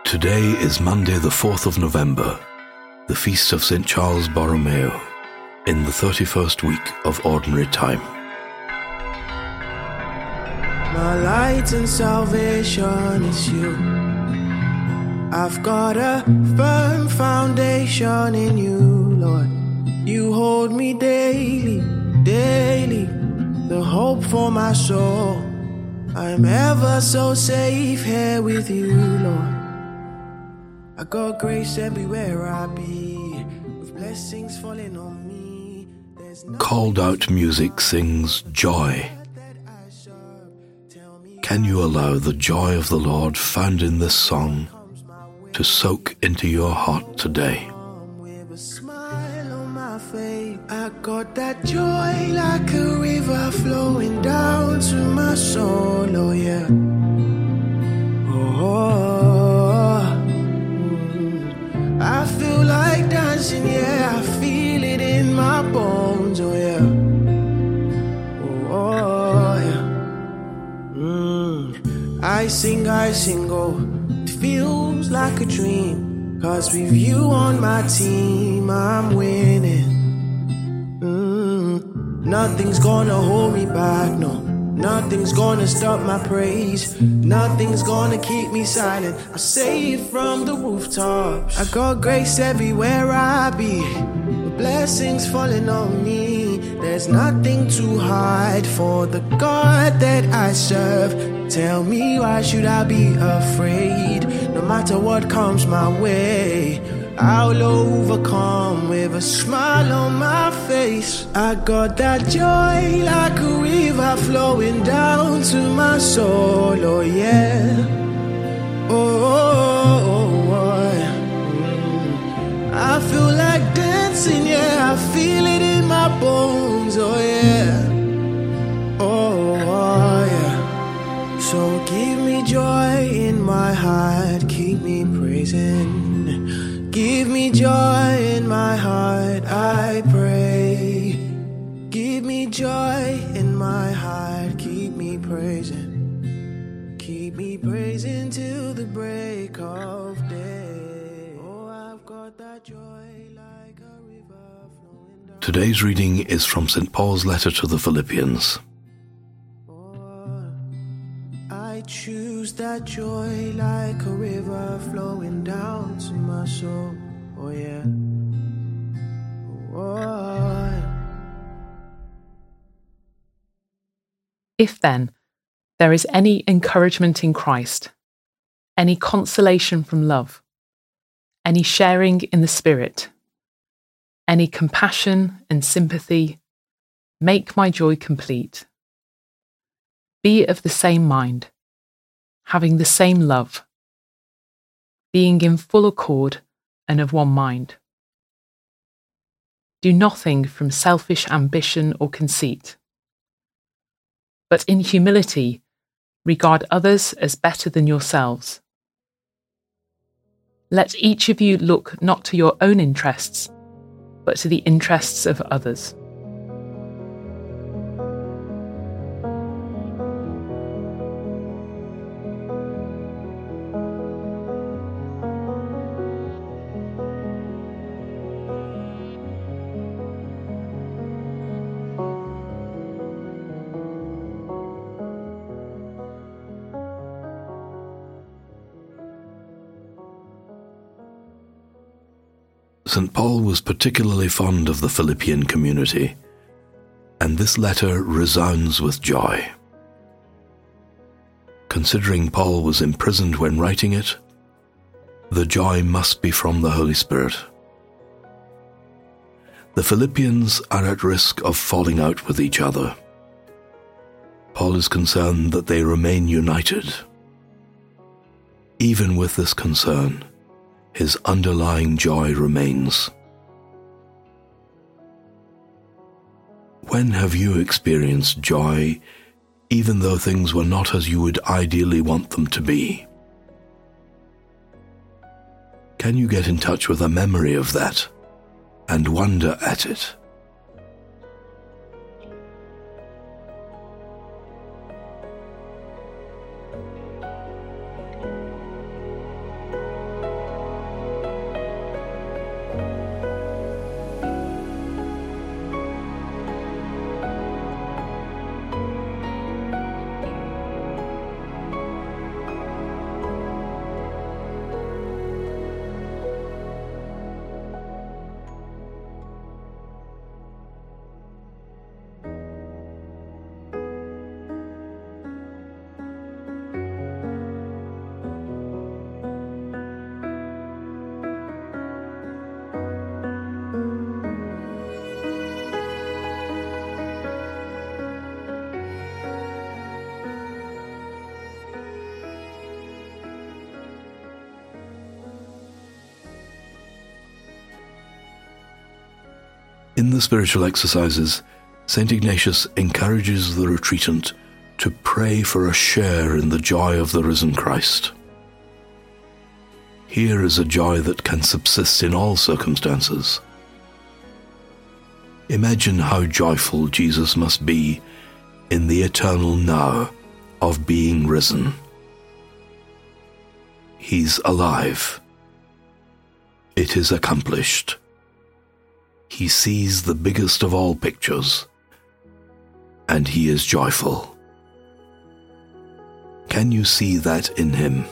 Today is Monday the 4th of November, the feast of St. Charles Borromeo, in the 31st week of Ordinary Time. My light and salvation is you. I've got a firm foundation in you, Lord. You hold me daily, daily, the hope for my soul. I'm ever so safe here with you, Lord. I got grace everywhere I be, with blessings falling on me. Called Out Music sings Joy. Can you allow the joy of the Lord found in this song to soak into your heart today? With a smile on my face, I got that joy like a river flowing down to my soul, oh yeah. I feel like dancing, yeah, I feel it in my bones, oh yeah. I sing, oh, it feels like a dream, 'cause with you on my team, I'm winning. Nothing's gonna hold me back, no. Nothing's gonna stop my praise. Nothing's gonna keep me silent. I say it from the rooftops. I got grace everywhere I be, with blessings falling on me. There's nothing to hide for the God that I serve. Tell me, why should I be afraid? No matter what comes my way, I'll overcome with a smile on my face. I got that joy like a river flowing down to my soul, oh yeah. I feel like dancing, yeah, I feel it in my bones, oh yeah. Yeah. So give me joy in my heart, keep me praising. Give me joy in my heart, I pray. Give me joy in my heart, keep me praising. Keep me praising till the break of day. Oh, I've got that joy like a river flowing down. Today's reading is from St. Paul's letter to the Philippians. I choose that joy like a river flowing down to my soul, oh yeah. If then there is any encouragement in Christ, any consolation from love, any sharing in the Spirit, any compassion and sympathy, make my joy complete. Be of the same mind, having the same love, being in full accord and of one mind. Do nothing from selfish ambition or conceit, but in humility regard others as better than yourselves. Let each of you look not to your own interests, but to the interests of others. St. Paul was particularly fond of the Philippian community, and this letter resounds with joy. Considering Paul was imprisoned when writing it, the joy must be from the Holy Spirit. The Philippians are at risk of falling out with each other. Paul is concerned that they remain united. Even with this concern, his underlying joy remains. When have you experienced joy, even though things were not as you would ideally want them to be? Can you get in touch with a memory of that and wonder at it? the spiritual exercises, St. Ignatius encourages the retreatant to pray for a share in the joy of the risen Christ. Here is a joy that can subsist in all circumstances. Imagine how joyful Jesus must be in the eternal now of being risen. He's alive. It is accomplished. He sees the biggest of all pictures, and he is joyful. Can you see that in him?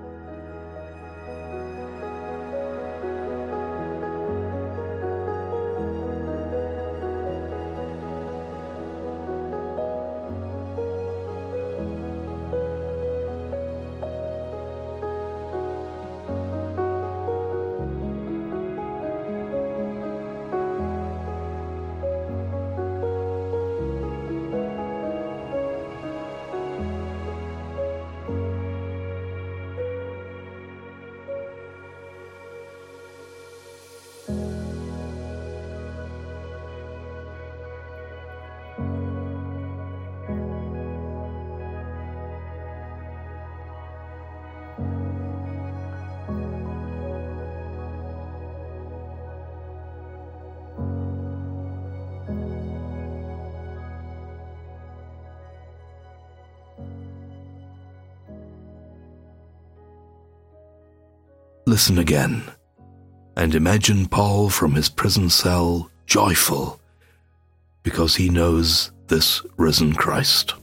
Listen again, and imagine Paul from his prison cell joyful, because he knows this risen Christ.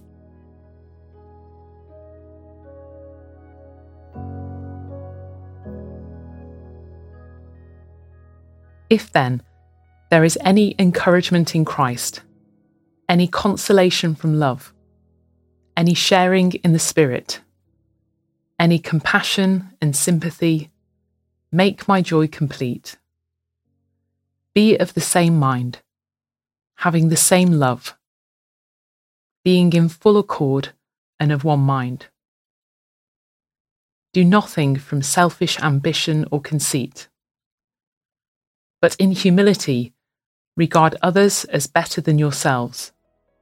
If then there is any encouragement in Christ, any consolation from love, any sharing in the Spirit, any compassion and sympathy, make my joy complete. Be of the same mind, having the same love, being in full accord and of one mind. Do nothing from selfish ambition or conceit, but in humility regard others as better than yourselves.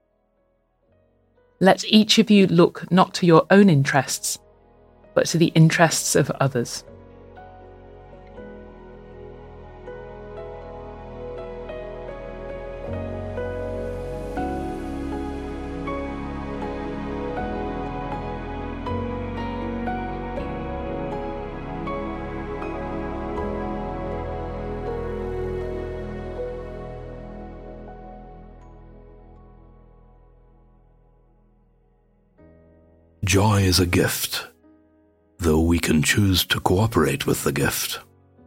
Let each of you look not to your own interests, but to the interests of others. Joy is a gift, though we can choose to cooperate with the gift.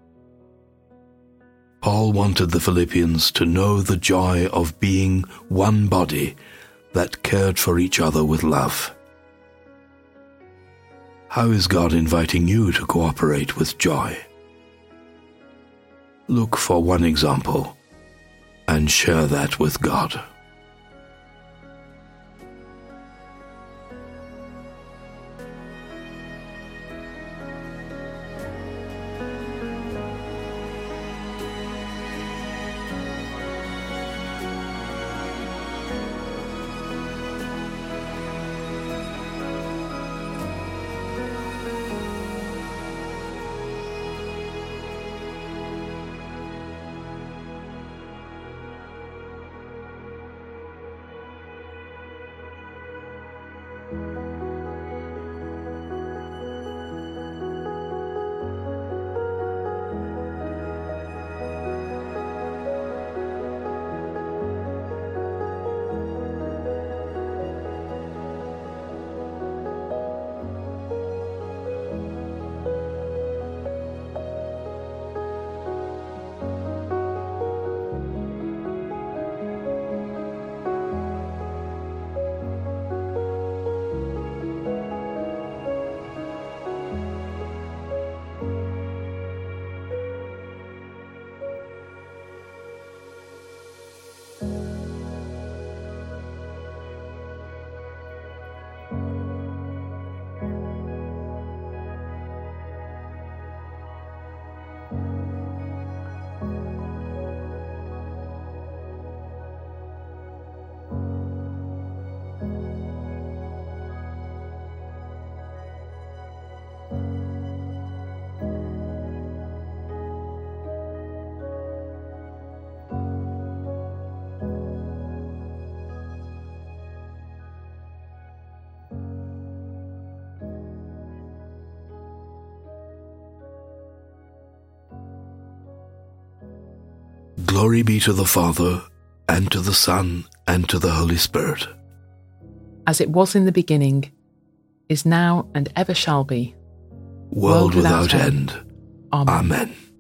Paul wanted the Philippians to know the joy of being one body that cared for each other with love. How is God inviting you to cooperate with joy? Look for one example and share that with God. Glory be to the Father, and to the Son, and to the Holy Spirit. As it was in the beginning, is now, and ever shall be, World without end. Amen. Amen.